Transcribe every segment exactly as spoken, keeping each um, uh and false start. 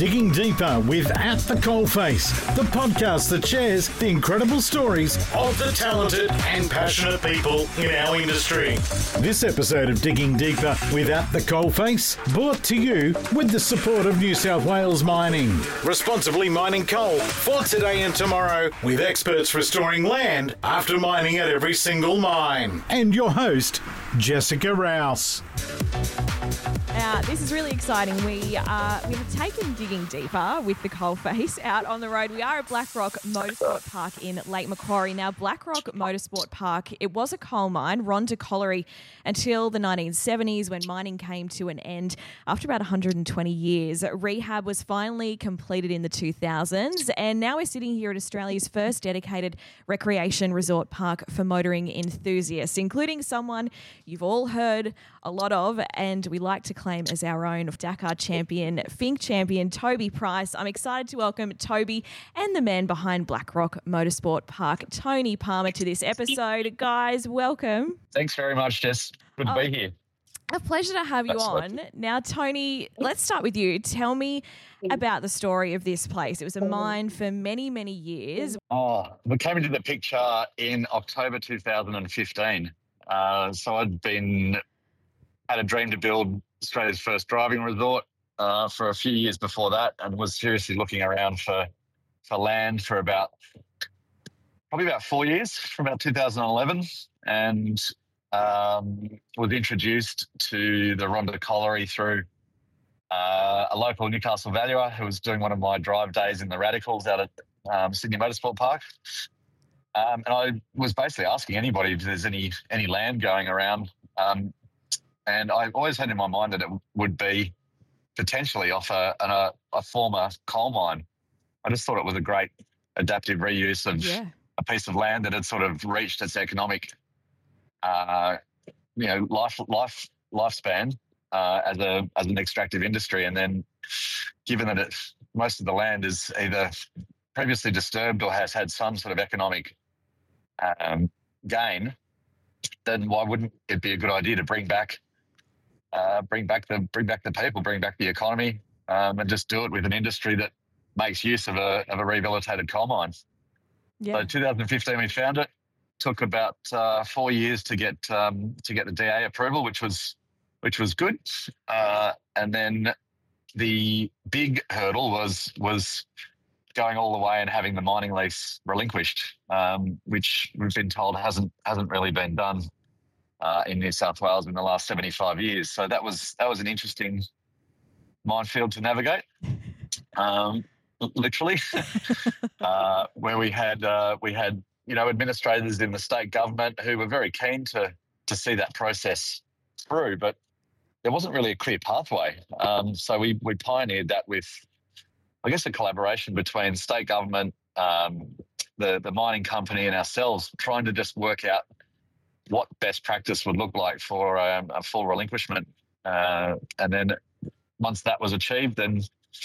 Digging Deeper with At the Coalface, the podcast that shares the incredible stories of the talented and passionate people in our industry. This episode of Digging Deeper with At the Coalface brought to you with the support of New South Wales Mining. Responsibly mining coal for today and tomorrow with experts restoring land after mining at every single mine. And your host, Jessica Rouse. Uh, this is really exciting. We uh, we have taken Digging Deeper with the Coalface out on the road. We are at Blackrock Motorsport Park in Lake Macquarie. Now, Blackrock Motorsport Park, it was a coal mine, Rhondda Colliery, until the nineteen seventies when mining came to an end after about one hundred twenty years. Rehab was finally completed in the two thousands, and now we're sitting here at Australia's first dedicated recreation resort park for motoring enthusiasts, including someone you've all heard a lot of, and we like to claim as our own, of Dakar champion, Fink champion, Toby Price. I'm excited to welcome Toby and the man behind Blackrock Motorsport Park, Tony Palmer, to this episode. Guys, welcome. Thanks very much, Jess. Good to oh, be here. A pleasure to have you That's on. lovely. Now, Tony, let's start with you. Tell me about the story of this place. It was a mine for many, many years. Oh, we came into the picture in October two thousand fifteen. Uh, so I'd been had a dream to build Australia's first driving resort uh, for a few years before that, and was seriously looking around for for land for about probably about four years, from about two thousand eleven, and um, was introduced to the Rhondda Colliery through uh, a local Newcastle valuer who was doing one of my drive days in the Radicals out at um, Sydney Motorsport Park. Um, and I was basically asking anybody if there's any any land going around. Um, and I always had in my mind that it would be potentially off a, a, a former coal mine. I just thought it was a great adaptive reuse of Yeah. a piece of land that had sort of reached its economic, uh, you know, life life lifespan uh, as a as an extractive industry. And then, given that it, most of the land is either previously disturbed or has had some sort of economic um, gain, then why wouldn't it be a good idea to bring back, uh, bring back the bring back the people, bring back the economy, um, and just do it with an industry that makes use of a of a rehabilitated coal mine. Yeah. So two thousand fifteen, we found it. Took about uh, four years to get um, to get the D A approval, which was which was good. Uh, and then the big hurdle was was going all the way and having the mining lease relinquished, um, which we've been told hasn't hasn't really been done uh, in New South Wales in the last seventy-five years. So that was that was an interesting minefield to navigate, um, literally, uh, where we had uh, we had you know administrators in the state government who were very keen to to see that process through, but there wasn't really a clear pathway. Um, so we we pioneered that with, I guess, a collaboration between state government, um, the, the mining company and ourselves, trying to just work out what best practice would look like for um, a full relinquishment. Uh, and then once that was achieved, then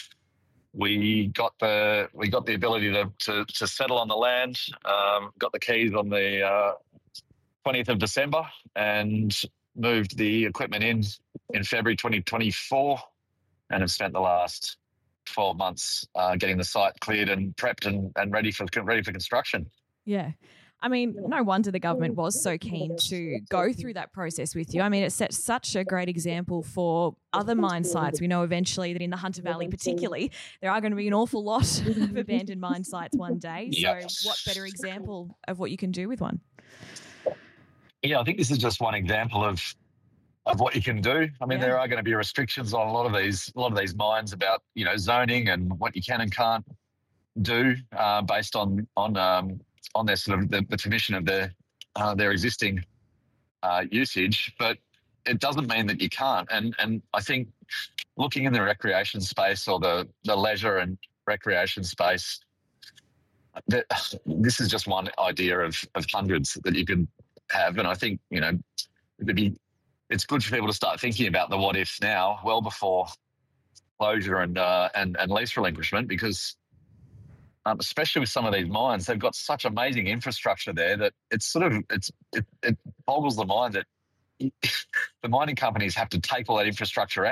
we got the we got the ability to to, to settle on the land, um, got the keys on the uh, twentieth of December, and moved the equipment in in February twenty twenty-four, and have spent the last twelve months uh, getting the site cleared and prepped and, and ready for ready for construction. Yeah. I mean, no wonder the government was so keen to go through that process with you. I mean, it sets such a great example for other mine sites. We know eventually that in the Hunter Valley particularly, there are going to be an awful lot of abandoned mine sites one day. So Yep. what better example of what you can do with one? Yeah, I think this is just one example of of what you can do. I mean, Yeah. there are going to be restrictions on a lot of these a lot of these mines about you know zoning and what you can and can't do uh, based on on um, on their sort of the, the permission of their uh, their existing uh, usage. But it doesn't mean that you can't. And and I think looking in the recreation space or the the leisure and recreation space, that, this is just one idea of of hundreds that you could have. And I think you know it'd be it's good for people to start thinking about the what ifs now, well before closure and uh, and and lease relinquishment, because um, especially with some of these mines, they've got such amazing infrastructure there that it's sort of it's it, it boggles the mind that the mining companies have to take all that infrastructure out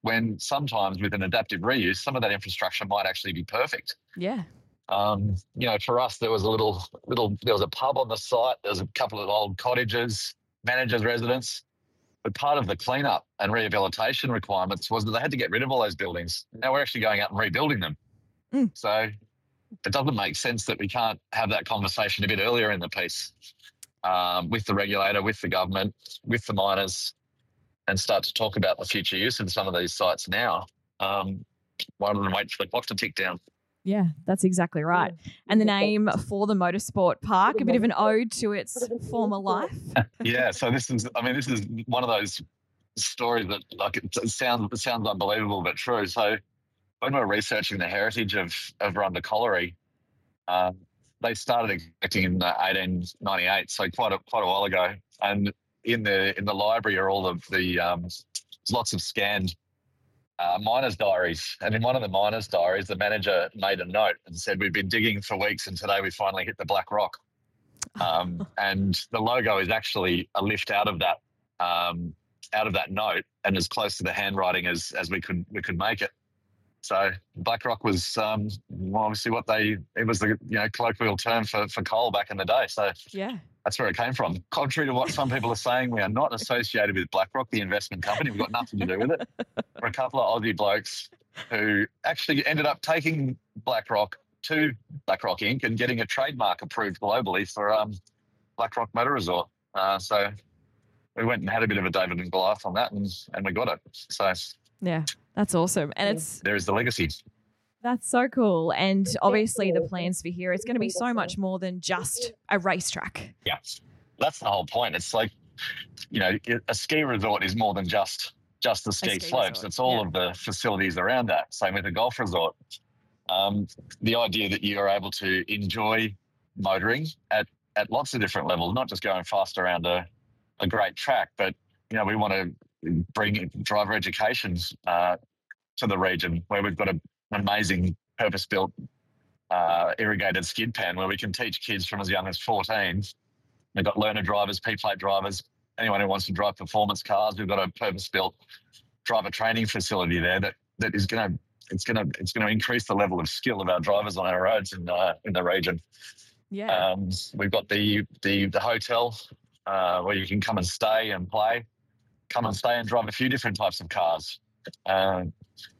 when sometimes with an adaptive reuse, some of that infrastructure might actually be perfect. Yeah. Um, you know, for us, there was a little, little, there was a pub on the site. There was a couple of old cottages, managers' residence. But part of the cleanup and rehabilitation requirements was that they had to get rid of all those buildings. Now we're actually going out and rebuilding them. Mm. So it doesn't make sense that we can't have that conversation a bit earlier in the piece um, with the regulator, with the government, with the miners, and start to talk about the future use of some of these sites now, um, rather than wait for the clock to tick down. Yeah, that's exactly right. And the name for the motorsport park, a bit of an ode to its former life. Yeah, so this is, I mean, this is one of those stories that, like, it, it sounds it sounds unbelievable but true. So when we were researching the heritage of of Runda Colliery, um, they started expecting in uh, eighteen ninety-eight, so quite a quite a while ago. And in the in the library are all of the um, lots of scanned Uh, miners' diaries. And in one of the miners' diaries, the manager made a note and said, we've been digging for weeks and today we finally hit the Black Rock. Um, and the logo is actually a lift out of that um, out of that note and as close to the handwriting as as we could we could make it. So Black Rock was um, obviously what they, it was the you know colloquial term for, for coal back in the day. So yeah. That's where it came from. Contrary to what some people are saying, we are not associated with BlackRock, the investment company. We've got nothing to do with it. We're a couple of Aussie blokes who actually ended up taking BlackRock to BlackRock Incorporated and getting a trademark approved globally for um, BlackRock Motor Resort. Uh, so we went and had a bit of a David and Goliath on that, and, and we got it. So yeah, that's awesome. And it's there is the legacy. That's so cool. And obviously the plans for here, it's going to be so much more than just a racetrack. Yeah, that's the whole point. It's like, you know, a ski resort is more than just just the ski, ski slopes. resort, It's all yeah. of the facilities around that. Same with a golf resort. Um, the idea that you are able to enjoy motoring at, at lots of different levels, not just going fast around a, a great track, but, you know, we want to bring driver education uh, to the region where we've got a amazing purpose-built uh, irrigated skid pan where we can teach kids from as young as fourteen. We've got learner drivers, P-plate drivers, anyone who wants to drive performance cars. We've got a purpose-built driver training facility there that, that is going to it's going to it's going to increase the level of skill of our drivers on our roads in uh, in the region. Yeah, um, we've got the the the hotel uh, where you can come and stay and play, come and stay and drive a few different types of cars. Um,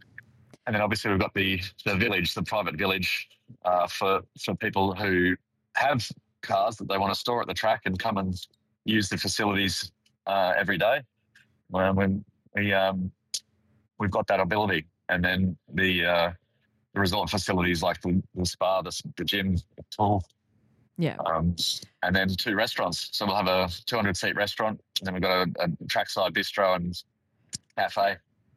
And then obviously we've got the the village, the private village uh, for for people who have cars that they want to store at the track and come and use the facilities uh, every day. When, when we um, we've got that ability, and then the uh, the resort facilities like the, the spa, the, the gym, the pool, yeah, um, and then two restaurants. So we'll have a two hundred seat restaurant, and then we've got a, a trackside bistro and cafe.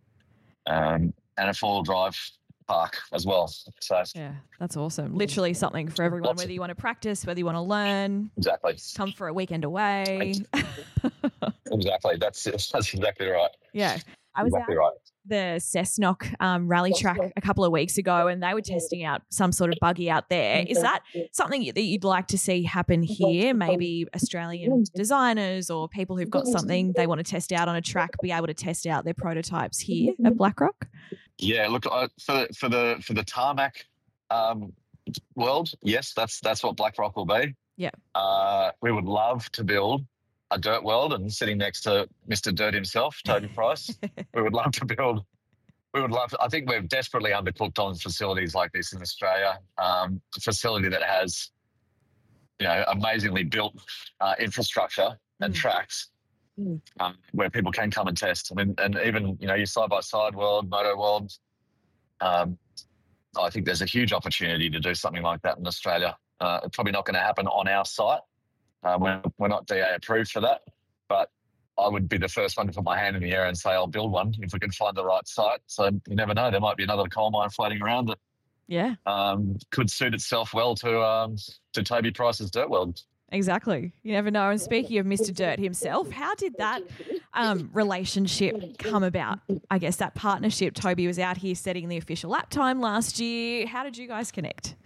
Um, and a four-wheel drive park as well. So yeah, that's awesome. Literally something for everyone, Lots whether of- you want to practice, whether you want to learn, exactly, come for a weekend away. exactly. That's that's exactly right. Yeah. I was Exactly at right. the Cessnock um, rally track a couple of weeks ago and they were testing out some sort of buggy out there. Is that something that you'd like to see happen here? Maybe Australian designers or people who've got something they want to test out on a track be able to test out their prototypes here at BlackRock? Yeah, look, I, for for the for the tarmac um, world, yes, that's that's what BlackRock will be. Yeah. Uh, we would love to build a dirt world, and sitting next to Mister Dirt himself, Toby Price, we would love to build. We would love to. I think we're desperately undercooked on facilities like this in Australia. Um, a facility that has, you know, amazingly built uh, infrastructure and Mm. tracks. Um, where people can come and test. I mean, and even, you know, your side-by-side world, moto world, um, I think there's a huge opportunity to do something like that in Australia. Uh, it's probably not going to happen on our site. Uh, we're, we're not D A approved for that, but I would be the first one to put my hand in the air and say I'll build one if we can find the right site. So you never know, there might be another coal mine floating around that Yeah, um, could suit itself well to um, to Toby Price's dirt world. exactly. You never know. And speaking of Mister Dirt himself, how did that um, relationship come about? I guess that partnership. Toby was out here setting the official lap time last year. How did you guys connect?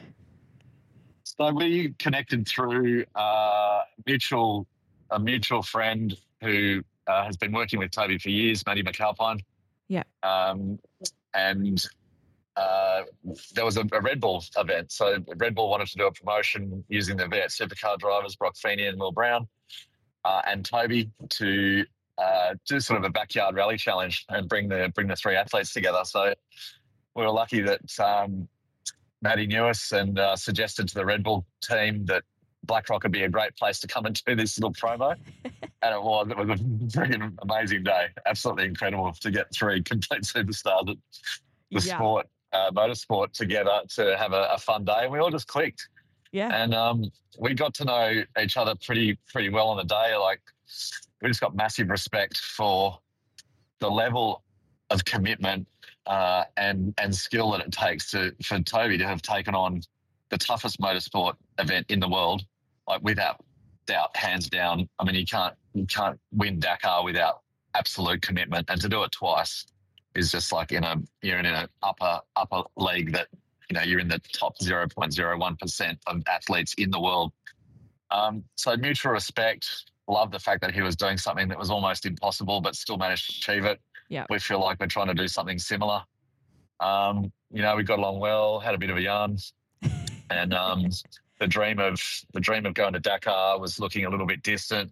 So we connected through uh, mutual a mutual friend who uh, has been working with Toby for years, Matty McAlpine. Yeah. Um, and uh, there was a, a Red Bull event. So Red Bull wanted to do a promotion using the V eight supercar drivers, Brock Feeney and Will Brown, uh, and Toby to uh, do sort of a backyard rally challenge and bring the bring the three athletes together. So we were lucky that um, Maddie knew us and uh, suggested to the Red Bull team that BlackRock would be a great place to come and do this little promo. And it was, it was a very amazing day. Absolutely incredible to get three complete superstars at the Yeah. sport, uh, motorsport together to have a, a fun day. And we all just clicked. Yeah. And um, we got to know each other pretty, pretty well on the day. Like, we just got massive respect for the level of commitment uh, and, and skill that it takes to, for Toby to have taken on the toughest motorsport event in the world, like without doubt, hands down. I mean, you can't you can't win Dakar without absolute commitment, and to do it twice is just like in a you're in an upper upper league that, you know, you're in the top zero point zero one percent of athletes in the world. Um, so mutual respect. Love the fact that he was doing something that was almost impossible, but still managed to achieve it. Yeah. We feel like we're trying to do something similar. Um, you know, we got along well, had a bit of a yarn, and um, the dream of the dream of going to Dakar was looking a little bit distant.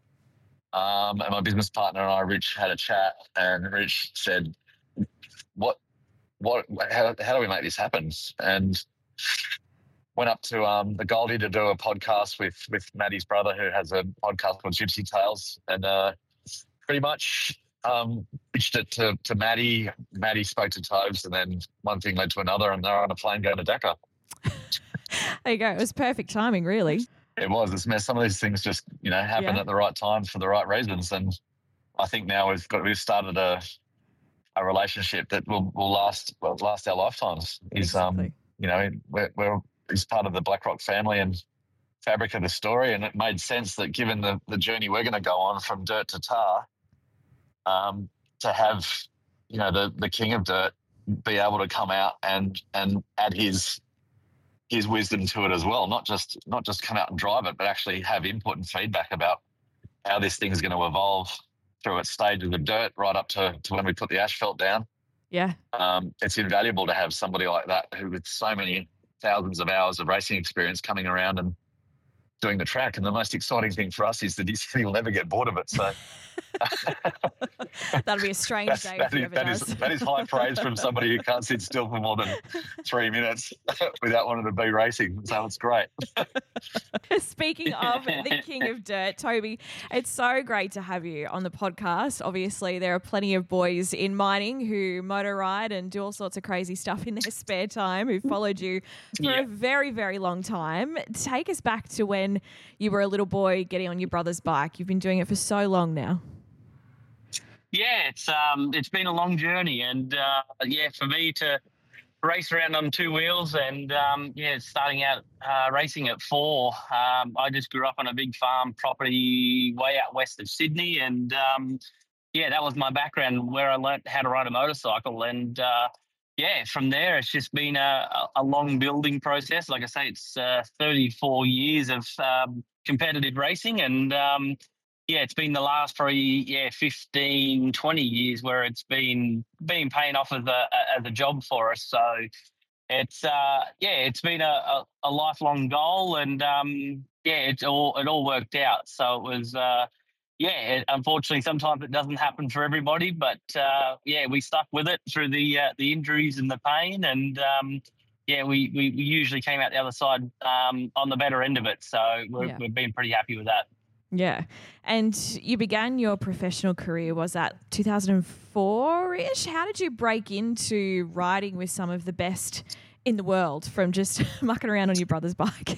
Um, and my business partner and I, Rich, had a chat, and Rich said, "What, what, how, how do we make this happen?" And went up to um, the Goldie to do a podcast with with Maddie's brother, who has a podcast called Gypsy Tales, and uh, pretty much um, pitched it to to Maddie. Maddie spoke to Tobes, and then one thing led to another, and they're on a plane going to Dakar. There you go. It was perfect timing, really. It was. It's, some of these things just, you know, happen Yeah. at the right time for the right reasons, and I think now we've got we've started a a relationship that will, will last well last our lifetimes. Is Exactly. um you know we're, we're he's part of the BlackRock family and fabric of the story, and it made sense that given the the journey we're going to go on from dirt to tar, um to have, you know, the the king of dirt be able to come out and and add his his wisdom to it as well, not just not just come out and drive it, but actually have input and feedback about how this thing's going to evolve through its stages of dirt right up to, to when we put the asphalt down. Yeah. Um, it's invaluable to have somebody like that who, with so many thousands of hours of racing experience, coming around and doing the track. And the most exciting thing for us is that he'll never get bored of it. So That'll be a strange that's, day that, if he is, ever that, is, does. that is high praise from somebody who can't sit still for more than three minutes without wanting to be racing. So it's great. Speaking of the king of dirt, Toby, it's so great to have you on the podcast. Obviously, there are plenty of boys in mining who motor ride and do all sorts of crazy stuff in their spare time who followed you for Yeah. a very, very long time. Take us back to when you were a little boy getting on your brother's bike. You've been doing it for so long now. Yeah, it's um, it's been a long journey, and uh, yeah, for me to race around on two wheels, and um, yeah, starting out uh, racing at four. Um, I just grew up on a big farm property way out west of Sydney, and um, yeah, that was my background where I learnt how to ride a motorcycle, and uh, yeah, from there it's just been a, a long building process. Like I say, it's uh, thirty-four years of um, competitive racing, and um, yeah, it's been the last probably yeah fifteen, twenty years where it's been been paying off as a as a job for us. So it's uh yeah, it's been a, a, a lifelong goal, and um yeah, it's all it all worked out. So it was uh yeah, it, unfortunately sometimes it doesn't happen for everybody, but uh yeah, we stuck with it through the uh, the injuries and the pain, and um yeah, we, we, we usually came out the other side um on the better end of it. So we're, Yeah. we've been pretty happy with that. Yeah. And you began your professional career, was that two thousand four-ish? How did you break into riding with some of the best in the world from just mucking around on your brother's bike?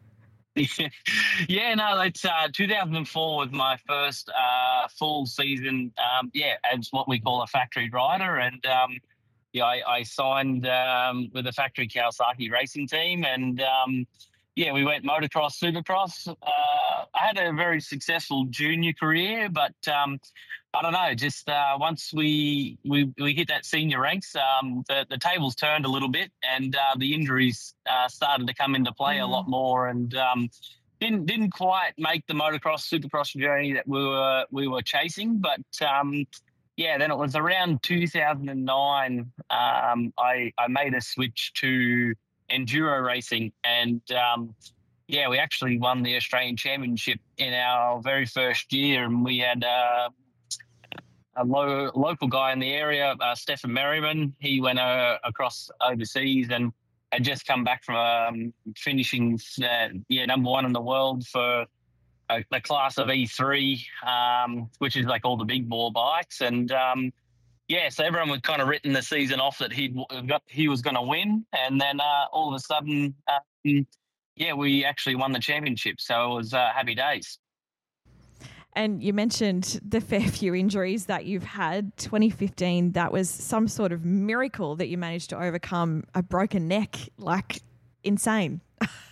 Yeah, no, it's uh, two thousand four was my first uh, full season, um, yeah, as what we call a factory rider. And, um, yeah, I, I signed um, with a factory Kawasaki racing team, and, um, yeah, we went motocross, supercross. Uh, I had a very successful junior career, but um, I don't know, just uh, once we, we we hit that senior ranks, um, the, the tables turned a little bit, and uh, the injuries uh, started to come into play Mhm. a lot more, and um, didn't didn't quite make the motocross, supercross journey that we were we were chasing. But um, yeah, then it was around two thousand nine. Um, I I made a switch to enduro racing, and um, yeah, we actually won the Australian Championship in our very first year, and we had uh, a lo- local guy in the area, uh, Stefan Merriman. He went uh, across overseas and had just come back from um, finishing uh, yeah number one in the world for a, a class of E three, um, which is like all the big bore bikes, and um, yeah, so everyone was kind of written the season off that he got he was going to win, and then uh, all of a sudden, um, yeah, we actually won the championship. So it was uh, happy days. And you mentioned the fair few injuries that you've had. twenty fifteen, that was some sort of miracle that you managed to overcome a broken neck, like insane.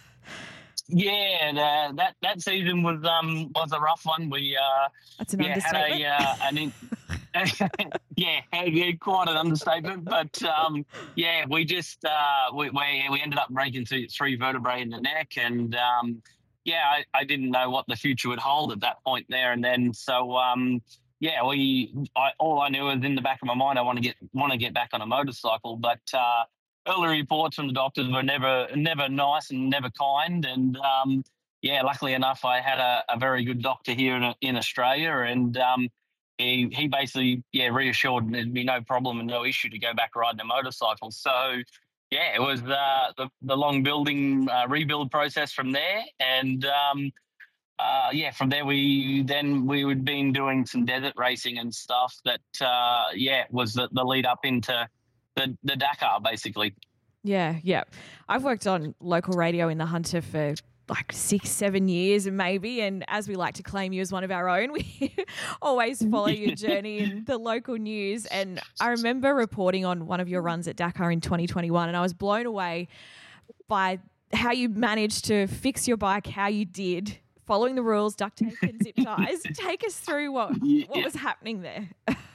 Yeah, and, uh, that that season was um was a rough one. We uh, That's an yeah, understatement. had a, uh, an in- yeah, yeah, quite an understatement. But um, yeah, we just uh, we, we we ended up breaking th- three vertebrae in the neck, and um, yeah, I, I didn't know what the future would hold at that point there and then. So um, yeah, we I, all I knew was in the back of my mind I want to get want to get back on a motorcycle, but uh, early reports from the doctors were never never nice and never kind, and um, yeah, luckily enough, I had a, a very good doctor here in, in Australia, and um, he he basically yeah reassured there'd be no problem and no issue to go back riding a motorcycle. So yeah, it was uh, the the long building uh, rebuild process from there, and um, uh, yeah, from there we then we had been doing some desert racing and stuff that uh, yeah was the, the lead up into the the Dakar basically. Yeah, yeah. I've worked on local radio in the Hunter for like six, seven years maybe. And as we like to claim you as one of our own, we always follow your journey in the local news. And I remember reporting on one of your runs at Dakar in twenty twenty-one, and I was blown away by how you managed to fix your bike, how you did, following the rules, duct tape and zip ties. Take us through what, what was happening there.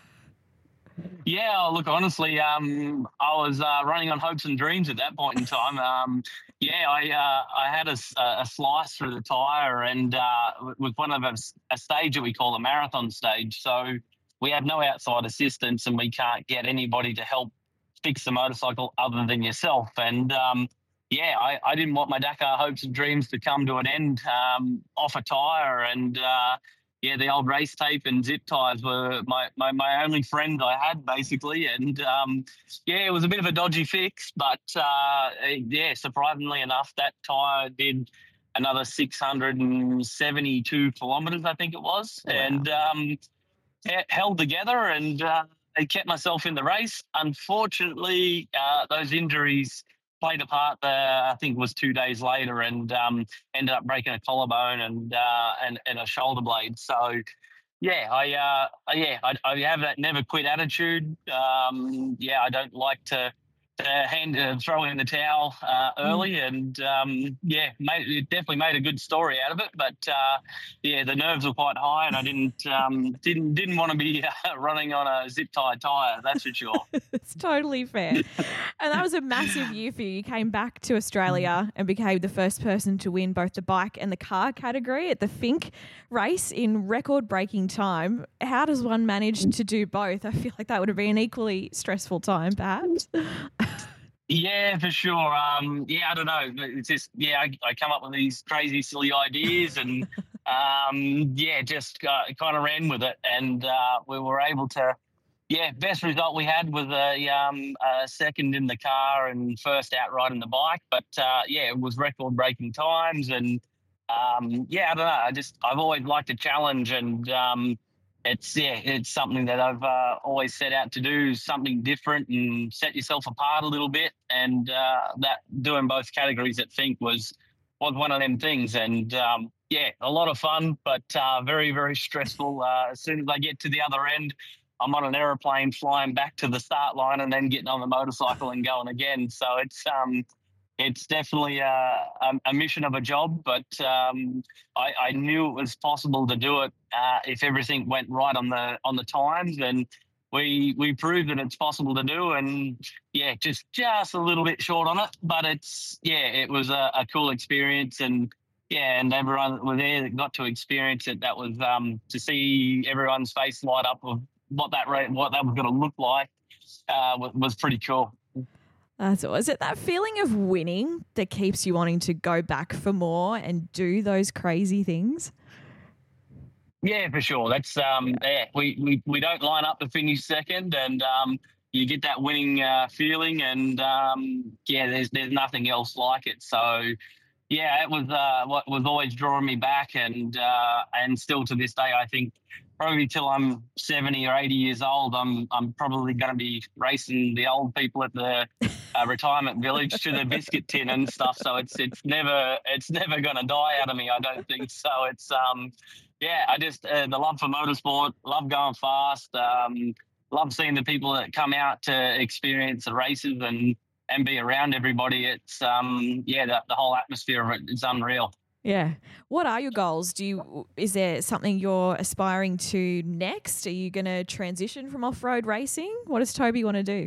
Yeah, look, honestly, um, I was uh, running on hopes and dreams at that point in time. Um, yeah, I uh, I had a, a slice through the tyre, and uh, with one of a, a stage that we call a marathon stage. So we have no outside assistance, and we can't get anybody to help fix the motorcycle other than yourself. And um, yeah, I, I didn't want my Dakar hopes and dreams to come to an end um, off a tyre, and uh, yeah, the old race tape and zip ties were my, my, my only friend I had, basically. And, um, yeah, it was a bit of a dodgy fix. But, uh, yeah, surprisingly enough, that tyre did another six hundred seventy-two kilometres, I think it was. Wow. And um, it held together, and uh, I kept myself in the race. Unfortunately, uh, those injuries played a part there, I think it was two days later, and um, ended up breaking a collarbone and uh, and, and a shoulder blade. So, yeah, I uh, yeah, I, I have that never quit attitude. Um, yeah, I don't like to, to hand uh, throw in the towel uh, early, mm. and um, yeah, made, it definitely made a good story out of it. But uh, yeah, the nerves were quite high, and I didn't um, didn't didn't want to be uh, running on a zip tie tyre. That's for sure. It's totally fair. And that was a massive year for you. You came back to Australia and became the first person to win both the bike and the car category at the Fink race in record-breaking time. How does one manage to do both? I feel like that would have been an equally stressful time, perhaps. Yeah, for sure. Um, yeah, I don't know. It's just, yeah, I, I come up with these crazy, silly ideas, and um, yeah, just uh, kind of ran with it. And uh, we were able to, yeah, best result we had was a, um, a second in the car and first outright in the bike. But uh, yeah, it was record-breaking times, and um, yeah, I don't know. I just I've always liked a challenge, and um, it's yeah, it's something that I've uh, always set out to do, something different and set yourself apart a little bit. And uh, that doing both categories at Fink was was one of them things. And um, yeah, a lot of fun, but uh, very very stressful. Uh, as soon as I get to the other end, I'm on an aeroplane flying back to the start line and then getting on the motorcycle and going again. So it's um, it's definitely a, a mission of a job, but um, I, I knew it was possible to do it uh, if everything went right on the on the times, and we we proved that it's possible to do. And yeah, just just a little bit short on it, but it's yeah, it was a, a cool experience, and yeah, and everyone that was there that got to experience it, that was um, to see everyone's face light up of what that rate, what that was going to look like uh, was, was pretty cool. That's all. Is it that feeling of winning that keeps you wanting to go back for more and do those crazy things? Yeah, for sure. That's um, yeah. yeah we, we we don't line up to finish second, and um, you get that winning uh, feeling, and um, yeah, there's there's nothing else like it. So yeah, it was uh, what was always drawing me back, and uh, and still to this day, I think probably till I'm seventy or eighty years old, I'm I'm probably going to be racing the old people at the uh, retirement village to the biscuit tin and stuff. So it's it's never it's never going to die out of me, I don't think. So it's um. Yeah, I just, uh, the love for motorsport, love going fast, um, love seeing the people that come out to experience the races and, and be around everybody. It's, um, yeah, the, the whole atmosphere of it is unreal. Yeah. What are your goals? Do you, is there something you're aspiring to next? Are you going to transition from off-road racing? What does Toby want to do?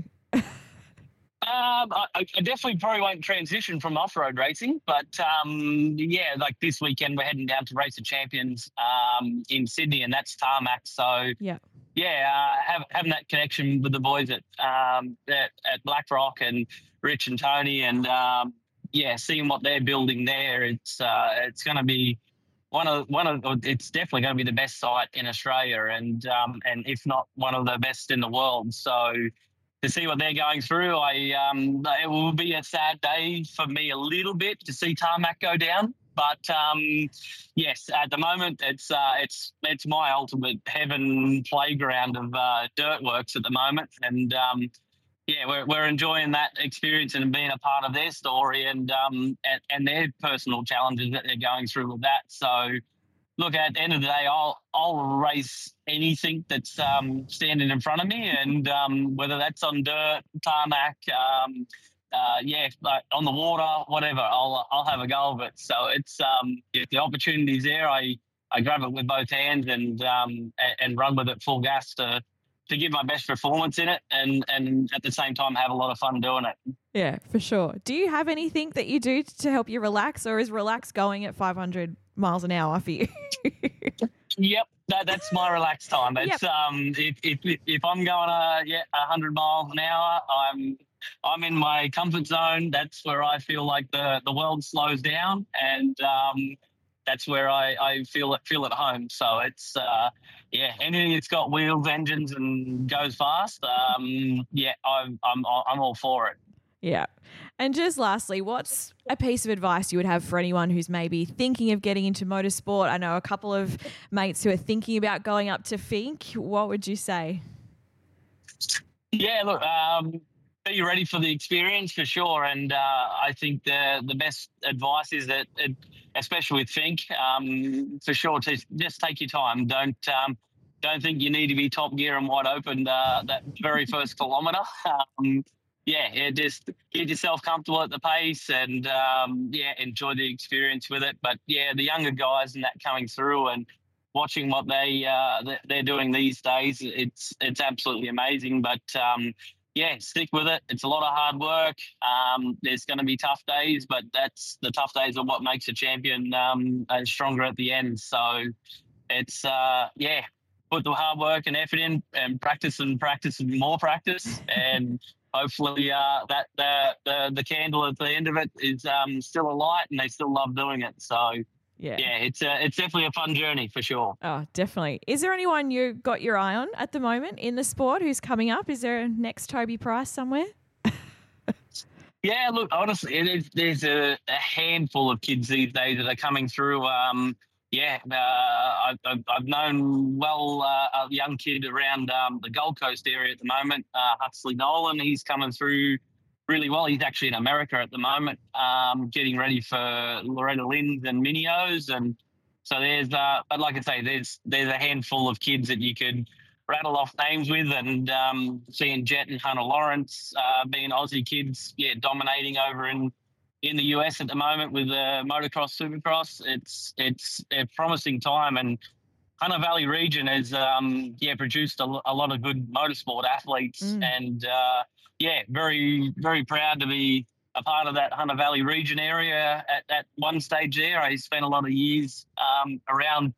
Um, I, I definitely probably won't transition from off-road racing, but um, yeah, like this weekend we're heading down to Race of Champions um, in Sydney, and that's tarmac. So yeah, yeah, uh, have, having that connection with the boys at um, at, at BlackRock and Rich and Tony, and um, yeah, seeing what they're building there, it's uh, it's going to be one of one of it's definitely going to be the best site in Australia, and um, and if not one of the best in the world. So to see what they're going through, I um, it will be a sad day for me a little bit to see tarmac go down. But um, yes, at the moment it's uh, it's it's my ultimate heaven playground of uh, dirt works at the moment, and um, yeah, we're we're enjoying that experience and being a part of their story and um and, and their personal challenges that they're going through with that. So look, at the end of the day, I'll I'll race anything that's um, standing in front of me, and um, whether that's on dirt, tarmac, um, uh, yeah, like on the water, whatever, I'll I'll have a go of it. So it's um, if the opportunity's there, I, I grab it with both hands and um, and, and run with it full gas to to give my best performance in it, and and at the same time have a lot of fun doing it. Yeah, for sure. Do you have anything that you do to help you relax, or is relax going at five hundred miles an hour for you? Yep, that, that's my relaxed time. It's yep. um, if, if if I'm going uh yeah a hundred miles an hour, I'm I'm in my comfort zone. That's where I feel like the, the world slows down, and um, that's where I, I feel it feel at home. So it's uh, yeah, anything that's got wheels, engines, and goes fast. Um, yeah, I'm I'm I'm all for it. Yeah. And just lastly, what's a piece of advice you would have for anyone who's maybe thinking of getting into motorsport? I know a couple of mates who are thinking about going up to Fink. What would you say? Yeah, look, um, be ready for the experience for sure. And uh, I think the the best advice is that, it, especially with Fink, um, for sure, to just take your time. Don't um, don't think you need to be top gear and wide open uh, that very first kilometre. Um, Yeah, yeah, just get yourself comfortable at the pace and, um, yeah, enjoy the experience with it. But, yeah, the younger guys and that coming through and watching what they, uh, they're doing these days, it's it's absolutely amazing. But, um, yeah, stick with it. It's a lot of hard work. Um, there's going to be tough days, but that's the tough days are what makes a champion um, stronger at the end. So it's, uh, yeah, put the hard work and effort in and practice and practice and more practice and hopefully uh, that the, the the candle at the end of it is um, still alight and they still love doing it. So, yeah, yeah it's a, it's definitely a fun journey for sure. Oh, definitely. Is there anyone you got your eye on at the moment in the sport who's coming up? Is there a next Toby Price somewhere? Yeah, look, honestly, it is, there's a, a handful of kids these days that are coming through. Um, yeah, uh, I've, I've known well uh, a young kid around um, the Gold Coast area at the moment, uh, Huxley Nolan. He's coming through really well. He's actually in America at the moment, um, getting ready for Loretta Lynn's and Minios. And so there's, uh, but like I say, there's there's a handful of kids that you could rattle off names with, and um, seeing Jet and Hunter Lawrence uh, being Aussie kids, yeah, dominating over in. in the U S at the moment with the motocross, supercross. It's it's a promising time, and Hunter Valley region has um, yeah produced a, a lot of good motorsport athletes, mm. and uh, yeah, very very proud to be a part of that Hunter Valley region area at, at one stage there. I spent a lot of years um, around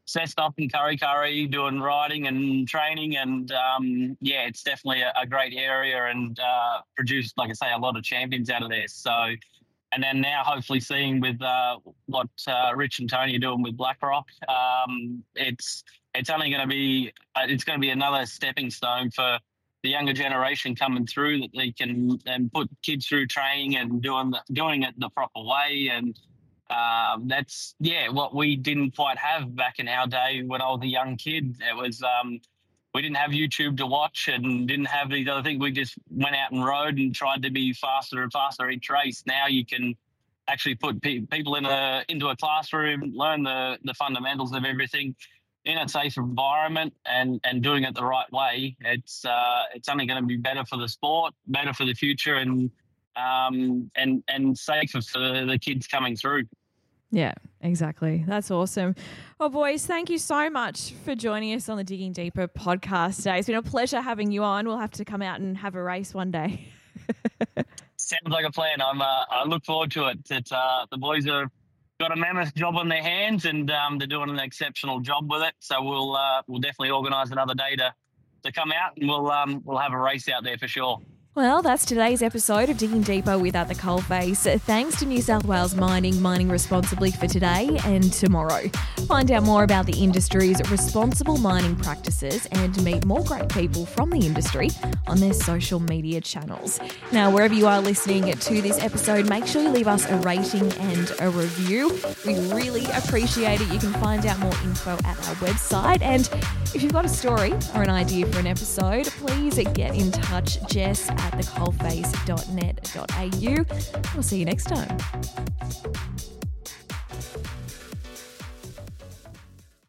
Cessnock and Curry Curry doing riding and training. And, um, yeah, it's definitely a, a great area and uh, produced, like I say, a lot of champions out of there. So, and then now hopefully seeing with uh, what uh, Rich and Tony are doing with Blackrock, um, it's it's only going to be uh, it's going to be another stepping stone for the younger generation coming through, that they can and put kids through training and doing the, doing it the proper way. And um, that's yeah what we didn't quite have back in our day when I was a young kid. It was um, we didn't have YouTube to watch and didn't have these other things. We just went out and rode and tried to be faster and faster each race. Now you can actually put pe- people in a into a classroom, learn the the fundamentals of everything in a safe environment and, and doing it the right way. It's uh, it's only going to be better for the sport, better for the future, and um, and and safer for the kids coming through. Yeah, exactly. That's awesome. Well, boys, thank you so much for joining us on the Digging Deeper podcast today. It's been a pleasure having you on. We'll have to come out and have a race one day. Sounds like a plan. I'm. Uh, I look forward to it. That uh, the boys are. Got a mammoth job on their hands, and um, they're doing an exceptional job with it. So we'll uh, we'll definitely organise another day to to come out, and we'll um, we'll have a race out there for sure. Well, that's today's episode of Digging Deeper with At the Coalface. Thanks to New South Wales Mining, mining responsibly for today and tomorrow. Find out more about the industry's responsible mining practices and meet more great people from the industry on their social media channels. Now, wherever you are listening to this episode, make sure you leave us a rating and a review. We really appreciate it. You can find out more info at our website. And if you've got a story or an idea for an episode, please get in touch, Jess at the coalface dot net dot a u. We'll see you next time.